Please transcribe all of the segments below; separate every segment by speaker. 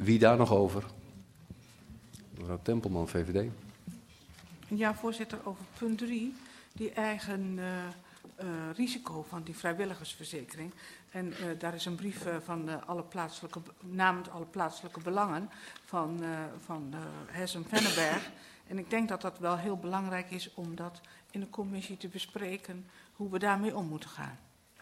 Speaker 1: Wie daar nog over? Mevrouw Tempelman, VVD.
Speaker 2: Ja, voorzitter, over punt 3, die eigen risico van die vrijwilligersverzekering. En daar is een brief van namens alle plaatselijke belangen van Hessen-Venneberg. En ik denk dat dat wel heel belangrijk is om dat in de commissie te bespreken, hoe we daarmee om moeten gaan.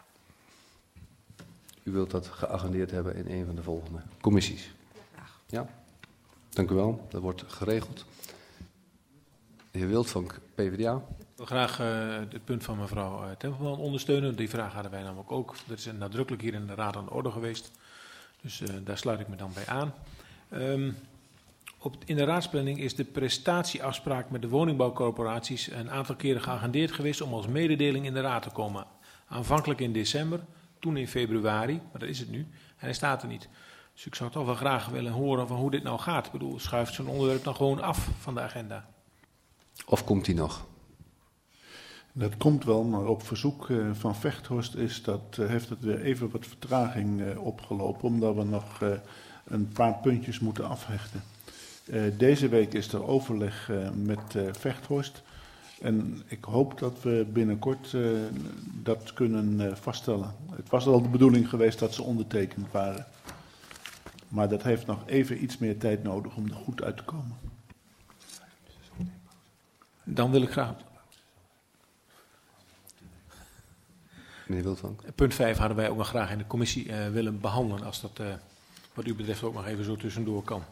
Speaker 1: U wilt dat geagendeerd hebben in een van de volgende commissies?
Speaker 2: Graag.
Speaker 1: Ja, dank u wel. Dat wordt geregeld. De heer Wildvank, PvdA.
Speaker 3: Ik wil graag het punt van mevrouw Tempelman ondersteunen. Die vraag hadden wij namelijk ook. Dat is nadrukkelijk hier in de Raad aan de orde geweest. Dus daar sluit ik me dan bij aan. In de raadsplanning is de prestatieafspraak met de woningbouwcorporaties een aantal keren geagendeerd geweest om als mededeling in de Raad te komen. Aanvankelijk in december, toen in februari, maar dat is het nu. En hij staat er niet. Dus ik zou toch wel graag willen horen van hoe dit nou gaat. Ik bedoel, schuift zo'n onderwerp dan gewoon af van de agenda?
Speaker 1: Of komt die nog?
Speaker 4: Dat komt wel, maar op verzoek van Vechthorst heeft het weer even wat vertraging opgelopen, omdat we nog een paar puntjes moeten afhechten. Deze week is er overleg met Vechthorst en ik hoop dat we binnenkort dat kunnen vaststellen. Het was al de bedoeling geweest dat ze ondertekend waren, maar dat heeft nog even iets meer tijd nodig om er goed uit te komen.
Speaker 3: Dan wil ik graag...
Speaker 1: Meneer Wildvank.
Speaker 3: Punt 5 hadden wij ook nog graag in de commissie willen behandelen, als dat wat u betreft ook nog even zo tussendoor kan.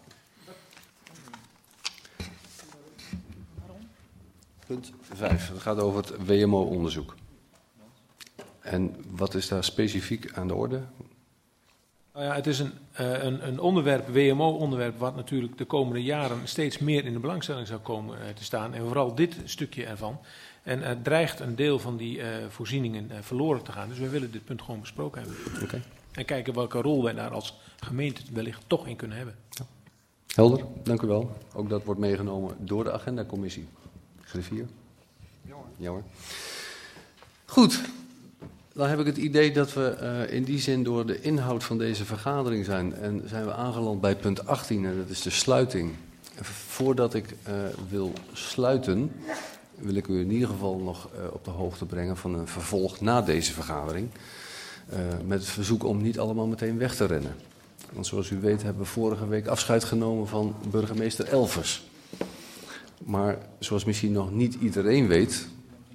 Speaker 1: Punt 5, dat gaat over het WMO-onderzoek. En wat is daar specifiek aan de orde?
Speaker 3: Nou ja, het is een onderwerp, WMO-onderwerp, wat natuurlijk de komende jaren steeds meer in de belangstelling zou komen te staan. En vooral dit stukje ervan. En er dreigt een deel van die voorzieningen verloren te gaan. Dus we willen dit punt gewoon besproken hebben.
Speaker 1: Okay.
Speaker 3: En kijken welke rol wij daar als gemeente wellicht toch in kunnen hebben.
Speaker 1: Ja. Helder, dank u wel. Ook dat wordt meegenomen door de agendacommissie. Griffier? Ja hoor. Goed. Dan heb ik het idee dat we in die zin door de inhoud van deze vergadering zijn. En zijn we aangeland bij punt 18 en dat is de sluiting. Voordat ik wil sluiten, wil ik u in ieder geval nog op de hoogte brengen van een vervolg na deze vergadering. Met het verzoek om niet allemaal meteen weg te rennen. Want zoals u weet hebben we vorige week afscheid genomen van burgemeester Elvers. Maar zoals misschien nog niet iedereen weet,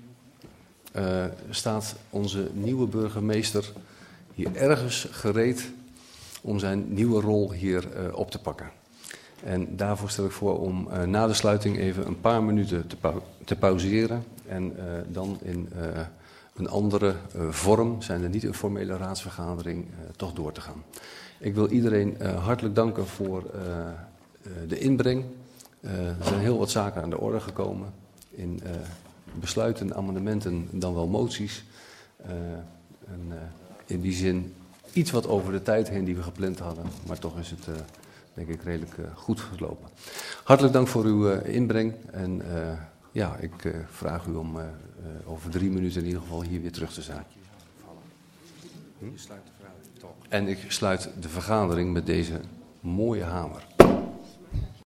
Speaker 1: staat onze nieuwe burgemeester hier ergens gereed om zijn nieuwe rol hier op te pakken. En daarvoor stel ik voor om na de sluiting even een paar minuten te pauzeren en dan in een andere vorm, zijn er niet een formele raadsvergadering, toch door te gaan. Ik wil iedereen hartelijk danken voor de inbreng. Er zijn heel wat zaken aan de orde gekomen in besluiten, amendementen, dan wel moties. In die zin iets wat over de tijd heen die we gepland hadden, maar toch is het denk ik redelijk goed gelopen. Hartelijk dank voor uw inbreng en ja, ik vraag u om over 3 minuten in ieder geval hier weer terug te zijn. En ik sluit de vergadering met deze mooie hamer.